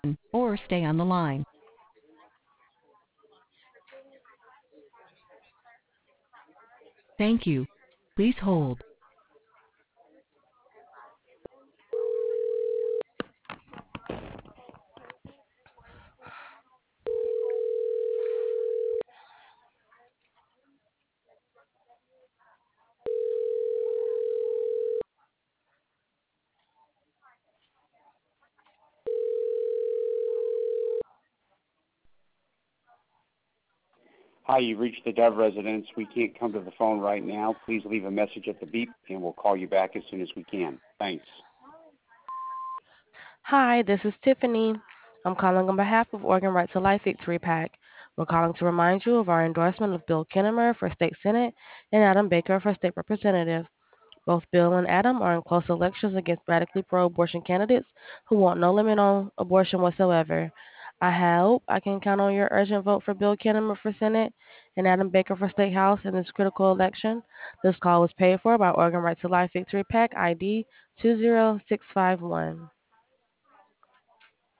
or stay on the line. Thank you. Please hold. Hi, you've reached the Dove residence. We can't come to the phone right now. Please leave a message at the beep, and we'll call you back as soon as we can. Thanks. Hi, this is Tiffany. I'm calling on behalf of Oregon Right to Life Victory PAC. We're calling to remind you of our endorsement of Bill Kinnemer for State Senate and Adam Baker for State Representative. Both Bill and Adam are in close elections against radically pro-abortion candidates who want no limit on abortion whatsoever. I hope I can count on your urgent vote for Bill Kinnemer for Senate and Adam Baker for State House in this critical election. This call was paid for by Oregon Right to Life Victory PAC ID 20651.